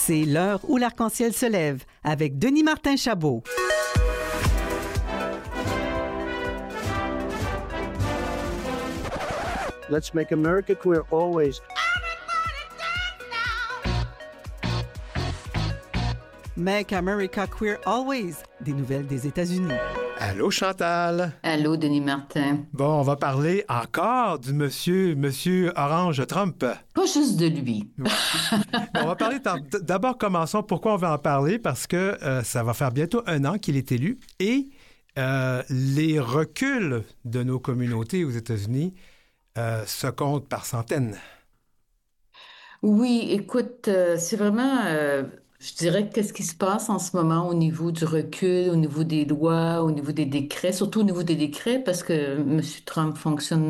C'est l'heure où l'arc-en-ciel se lève avec Denis Martin-Chabot. Let's make America queer always. Make America queer always. Des nouvelles des États-Unis. Allô, Chantal. Allô, Denis Martin. Bon, on va parler encore du monsieur Orange Trump. Pas juste de lui. On va parler d'abord, commençons. Pourquoi on va en parler? Parce que ça va faire bientôt 1 an qu'il est élu et les reculs de nos communautés aux États-Unis se comptent par centaines. Oui, écoute, c'est vraiment, je dirais, qu'est-ce qui se passe en ce moment au niveau du recul, au niveau des lois, au niveau des décrets, surtout au niveau des décrets, parce que M. Trump fonctionne,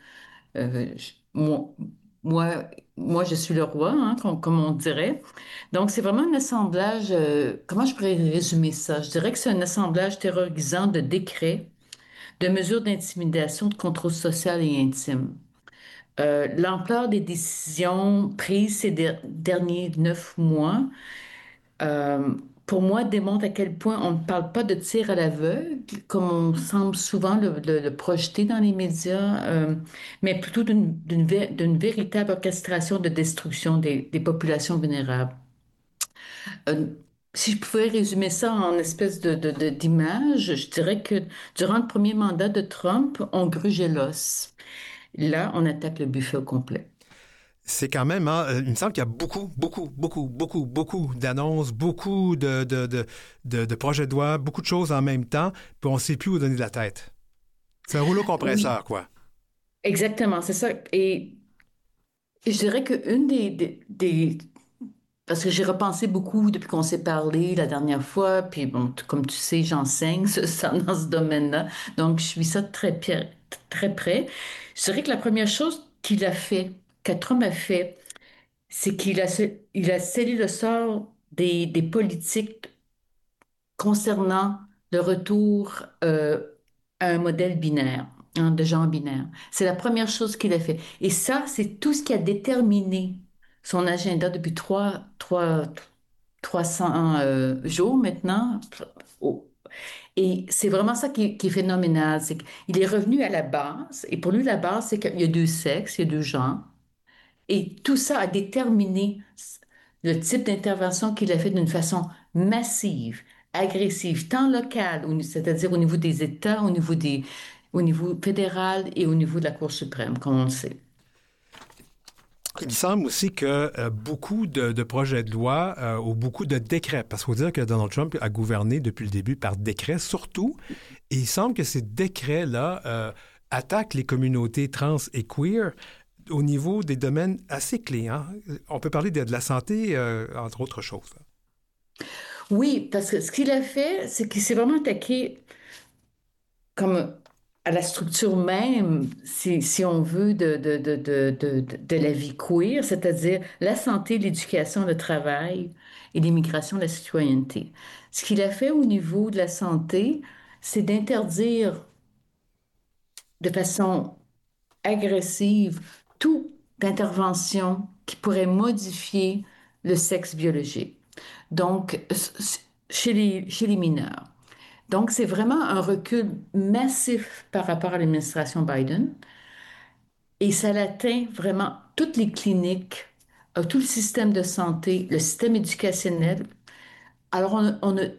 moi, moi, moi, je suis le roi, hein, comme on dirait. Donc, c'est vraiment un assemblage, comment je pourrais résumer ça? Je dirais que c'est un assemblage terrorisant de décrets, de mesures d'intimidation, de contrôle social et intime. L'ampleur des décisions prises ces derniers 9 mois, euh, pour moi, démontre à quel point on ne parle pas de tir à l'aveugle, comme on semble souvent le projeter dans les médias, mais plutôt d'une véritable orchestration de destruction des populations vulnérables. Euh, Si je pouvais résumer ça en espèce d'image, je dirais que durant le premier mandat de Trump, on grugeait l'os. Là, on attaque le buffet au complet. C'est quand même, hein, il me semble qu'il y a beaucoup d'annonces, beaucoup de projets de loi, beaucoup de choses en même temps, puis on ne sait plus où donner de la tête. C'est un rouleau compresseur, oui. Quoi. Exactement, c'est ça. Et je dirais qu'une parce que j'ai repensé beaucoup depuis qu'on s'est parlé la dernière fois, puis bon, comme tu sais, j'enseigne dans ce domaine-là, donc je suis ça très près. Je dirais que la première chose que Trump a fait, c'est il a scellé le sort des politiques concernant le retour à un modèle binaire, hein, de genre binaire. C'est la première chose qu'il a fait. Et ça, c'est tout ce qui a déterminé son agenda depuis 300 jours maintenant. Oh. Et c'est vraiment ça qui est phénoménal. C'est qu'il est revenu à la base. Et pour lui, la base, c'est qu'il y a 2 sexes, il y a 2 genres. Et tout ça a déterminé le type d'intervention qu'il a fait d'une façon massive, agressive, tant locale, c'est-à-dire au niveau des États, au niveau fédéral et au niveau de la Cour suprême, comme on le sait. Il semble aussi que beaucoup de projets de loi ou beaucoup de décrets, parce qu'il faut dire que Donald Trump a gouverné depuis le début par décret surtout, et il semble que ces décrets-là attaquent les communautés trans et queer au niveau des domaines assez clés. Hein? On peut parler de la santé, entre autres choses. Oui, parce que ce qu'il a fait, c'est qu'il s'est vraiment attaqué comme à la structure même, si on veut, de la vie queer, c'est-à-dire la santé, l'éducation, le travail et l'immigration, la citoyenneté. Ce qu'il a fait au niveau de la santé, c'est d'interdire de façon agressive toute intervention qui pourrait modifier le sexe biologique. Donc, chez les mineurs. Donc, c'est vraiment un recul massif par rapport à l'administration Biden. Et ça atteint vraiment toutes les cliniques, tout le système de santé, le système éducationnel. Alors, on a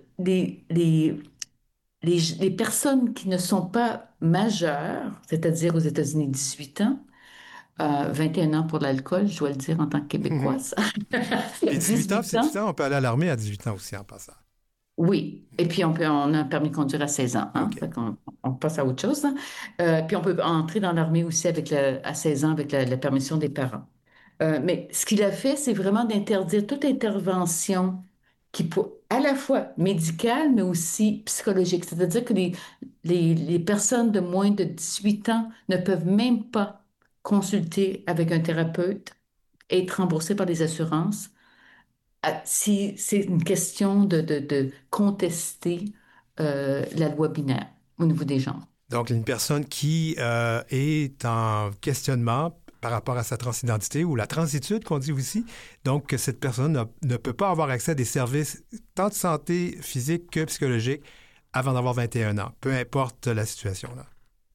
les personnes qui ne sont pas majeures, c'est-à-dire aux États-Unis 18 ans, 21 ans pour l'alcool, je dois le dire en tant que Québécoise. Et 18 ans, on peut aller à l'armée à 18 ans aussi en passant. Oui, et puis on a un permis de conduire à 16 ans. Hein? Okay. On passe à autre chose. Hein? Puis on peut entrer dans l'armée aussi à 16 ans avec la permission des parents. Mais ce qu'il a fait, c'est vraiment d'interdire toute intervention qui peut, à la fois médicale, mais aussi psychologique. C'est-à-dire que les personnes de moins de 18 ans ne peuvent même pas consulter avec un thérapeute et être remboursées par les assurances si c'est une question de contester la loi binaire au niveau des genres. Donc, une personne qui est en questionnement par rapport à sa transidentité ou la transitude qu'on dit aussi. Donc, que cette personne ne peut pas avoir accès à des services tant de santé physique que psychologique avant d'avoir 21 ans, peu importe la situation, là.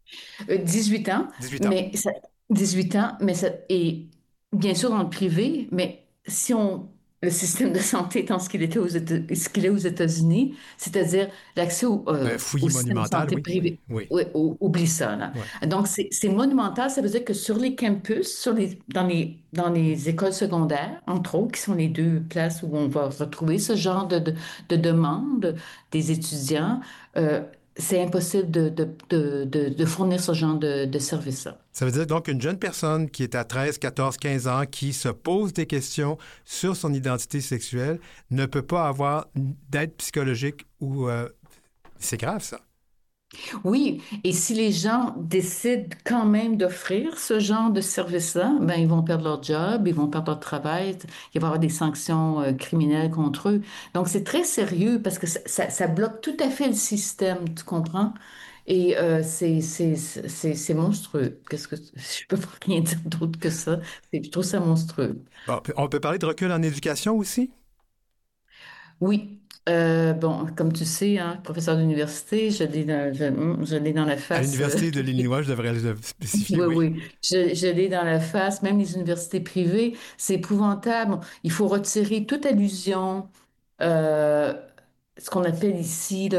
18 ans, 18 ans. mais ça, 18 ans, mais ça, et bien sûr dans le privé, mais si on, le système de santé étant ce qu'il est aux États-Unis, c'est-à-dire l'accès Un au fouillis système de monumental, santé oui. privé, Oui. oui, oublie ça, là. Ouais. Donc c'est monumental, ça veut dire que sur les campus, dans les écoles secondaires, entre autres, qui sont les deux places où on va retrouver ce genre de demande des étudiants, euh, c'est impossible de fournir ce genre de service-là. Ça veut dire donc une jeune personne qui est à 13, 14, 15 ans, qui se pose des questions sur son identité sexuelle, ne peut pas avoir d'aide psychologique ou... c'est grave, ça. Oui, et si les gens décident quand même d'offrir ce genre de service-là, ben ils vont perdre leur job, ils vont perdre leur travail, il va y avoir des sanctions criminelles contre eux. Donc c'est très sérieux parce que ça bloque tout à fait le système, tu comprends? Et c'est monstrueux. Je peux pas rien dire d'autre que ça. Je trouve ça monstrueux. Bon, on peut parler de recul en éducation aussi? Oui. Bon, comme tu sais, hein, professeur d'université, je l'ai dans la À face. l'Université de l'Illinois, je devrais le spécifier, Oui, oui. oui, je l'ai dans la face. Même les universités privées, c'est épouvantable. Il faut retirer toute allusion, euh, ce qu'on appelle ici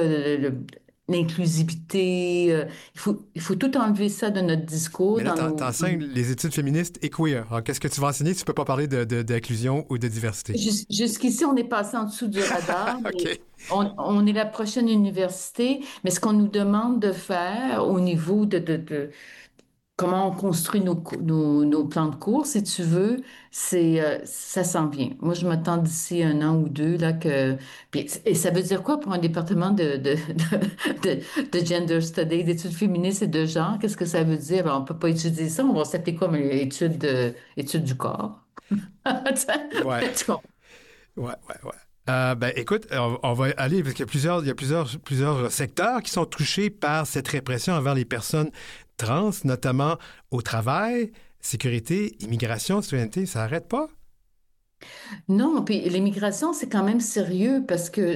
l'inclusivité. Il faut tout enlever ça de notre discours, Mais là, dans t'enseignes les études féministes et queer. Alors, qu'est-ce que tu vas enseigner? Tu peux pas parler d'inclusion ou de diversité. Jusqu'ici, on est passé en dessous du radar, mais OK. on est la prochaine université. Mais ce qu'on nous demande de faire au niveau comment on construit nos plans de cours, si tu veux, ça s'en vient. Moi, je m'attends d'ici un an ou deux, là, et ça veut dire quoi pour un département de gender studies, d'études féministes et de genre? Qu'est-ce que ça veut dire? Ben, on peut pas étudier ça, on va s'appeler comme études du corps. Ouais, Tu comprends? ouais. Ben, écoute, on va aller, parce qu'il y a plusieurs secteurs qui sont touchés par cette répression envers les personnes trans, notamment au travail, sécurité, immigration, citoyenneté, ça n'arrête pas? Non, puis l'immigration, c'est quand même sérieux parce que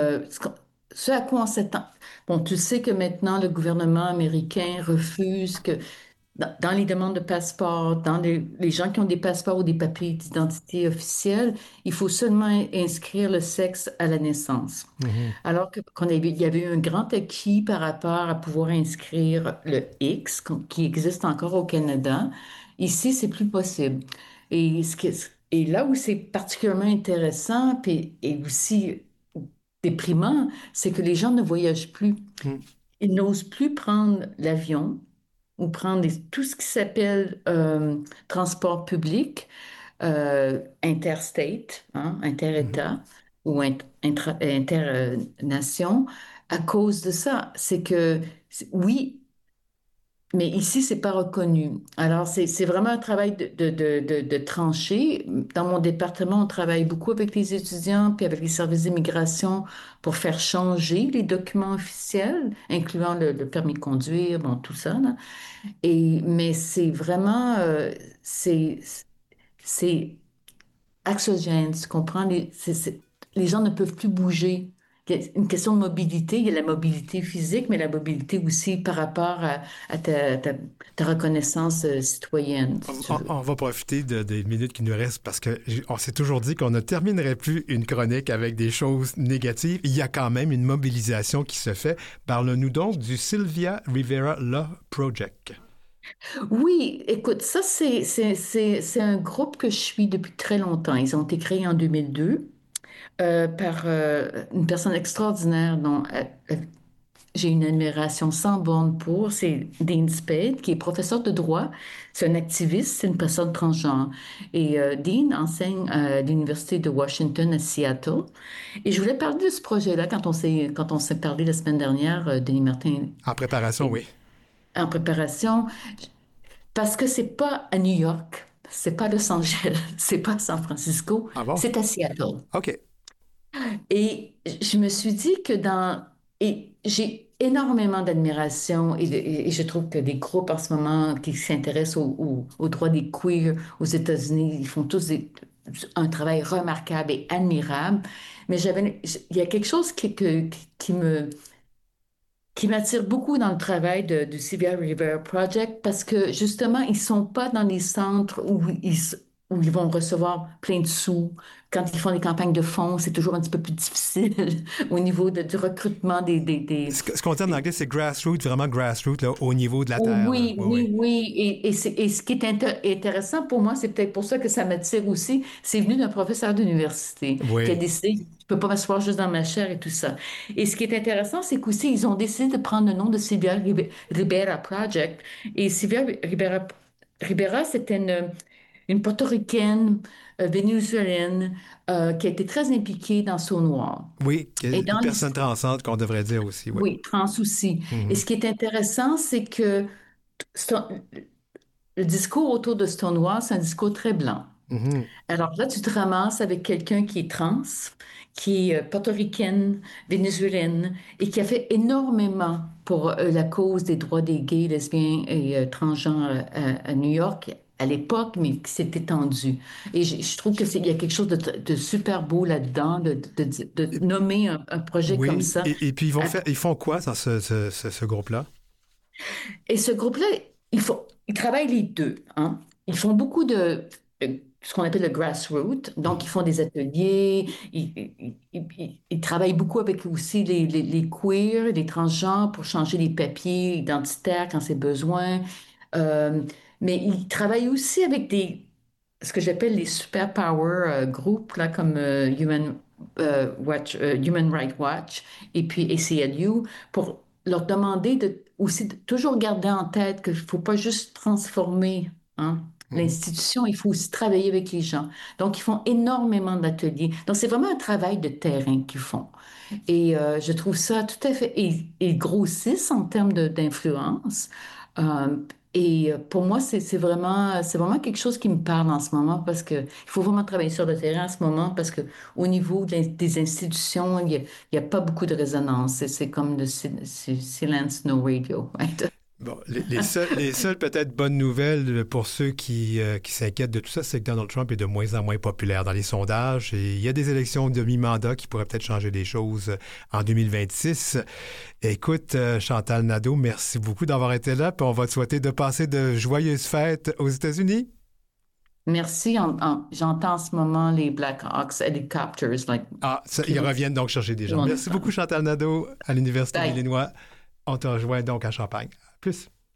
ce à quoi on s'attend. Bon, tu sais que maintenant, le gouvernement américain refuse que dans les demandes de passeport, dans les gens qui ont des passeports ou des papiers d'identité officiels, il faut seulement inscrire le sexe à la naissance. Mhm. Alors il y avait eu un grand acquis par rapport à pouvoir inscrire le X, qui existe encore au Canada. Ici, c'est plus possible. Et, et là où c'est particulièrement intéressant et aussi déprimant, c'est que les gens ne voyagent plus. Mhm. Ils n'osent plus prendre l'avion ou prendre tout ce qui s'appelle transport public, interstate, hein, Mhm. inter-État ou inter-nation, à cause de ça. C'est que, oui, mais ici, c'est pas reconnu. Alors, c'est vraiment un travail de trancher. Dans mon département, on travaille beaucoup avec les étudiants puis avec les services d'immigration pour faire changer les documents officiels, incluant le permis de conduire, bon, tout ça, là. Mais c'est vraiment, c'est, c'est axogène, tu comprends? Les gens ne peuvent plus bouger. Il y a une question de mobilité, il y a la mobilité physique, mais la mobilité aussi par rapport à ta reconnaissance citoyenne, si tu veux. On va profiter des minutes qui nous restent parce qu'on s'est toujours dit qu'on ne terminerait plus une chronique avec des choses négatives. Il y a quand même une mobilisation qui se fait. Parle-nous donc du Sylvia Rivera Law Project. Oui, écoute, ça, c'est un groupe que je suis depuis très longtemps. Ils ont été créés en 2002 par une personne extraordinaire dont j'ai une admiration sans borne pour. C'est Dean Spade, qui est professeur de droit. C'est un activiste, c'est une personne transgenre. Et Dean enseigne à l'Université de Washington à Seattle. Et je voulais parler de ce projet-là quand on s'est parlé la semaine dernière, Denis Martin, En préparation, et oui. en préparation. Parce que c'est pas à New York, c'est pas à Los Angeles, c'est pas à San Francisco, Ah bon? c'est à Seattle. OK. Et je me suis dit que et énormément d'admiration et je trouve que des groupes en ce moment qui s'intéressent aux droits des queers aux États-Unis, ils font tous un travail remarquable et admirable. Mais il y a quelque chose qui me qui m'attire beaucoup dans le travail du Sylvia Rivera Project parce que justement, ils sont pas dans les centres où ils vont recevoir plein de sous. Quand ils font des campagnes de fonds, c'est toujours un petit peu plus difficile au niveau du recrutement Ce qu'on dit en anglais, c'est grassroots, vraiment grassroots, là, au niveau de la terre. Là. Oui, Oui, oui, oui. oui. Et ce qui est intéressant pour moi, c'est peut-être pour ça que ça m'attire aussi. C'est venu d'un professeur d'université qui a Oui. décidé, je ne peux pas m'asseoir juste dans ma chair et tout ça. Et ce qui est intéressant, c'est qu'aussi, ils ont décidé de prendre le nom de Sylvia Ribera Project. Et Ribera, c'était une portoricaine vénézuélienne qui a été très impliquée dans Saut Noir. Oui, Et une dans personne transcendante qu'on devrait dire aussi, oui. oui, trans aussi. Et Mhm. ce qui est intéressant, c'est que le discours autour de Stonewall, c'est un discours très blanc. Mhm. Alors là, tu te ramasses avec quelqu'un qui est trans, qui est portoricaine, vénézuélienne, et qui a fait énormément pour la cause des droits des gays, lesbiens et transgenres à New York à l'époque, mais qui s'est étendu. Et je trouve il y a quelque chose de super beau là-dedans, de nommer un projet comme Oui, ça. et puis ils font quoi dans ce groupe-là? Et ce groupe-là, ils travaillent les deux, hein. Ils font beaucoup ce qu'on appelle le grassroots. Donc, ils font des ateliers. Ils travaillent beaucoup avec aussi les queers, les transgenres pour changer les papiers identitaires quand c'est besoin. Euh, mais ils travaillent aussi avec ce que j'appelle les superpower groupes, là, comme Human Rights Watch et puis ACLU, pour leur demander aussi de toujours garder en tête qu'il ne faut pas juste transformer, hein, Mhm. l'institution, il faut aussi travailler avec les gens. Donc, ils font énormément d'ateliers. Donc, c'est vraiment un travail de terrain qu'ils font. Et je trouve ça tout à fait... Et ils grossissent en termes d'influence. Euh, et pour moi, c'est vraiment quelque chose qui me parle en ce moment parce que il faut vraiment travailler sur le terrain en ce moment parce que au niveau des institutions, il y a pas beaucoup de résonance. C'est comme silence, no radio, right? Bon, les seules peut-être bonnes nouvelles pour ceux qui s'inquiètent de tout ça, c'est que Donald Trump est de moins en moins populaire dans les sondages et il y a des élections de mi-mandat qui pourraient peut-être changer les choses en 2026. Écoute, Chantal Nadeau, merci beaucoup d'avoir été là, puis on va te souhaiter de passer de joyeuses fêtes aux États-Unis. Merci. J'entends en ce moment les Black Hawks Helicopters, like, Ah, qui ils vont reviennent donc chercher des qui gens. vont Merci beaucoup, descendre. Chantal Nadeau, à l'Université de Bye. l'Illinois. On te rejoint donc à Champagne. À plus.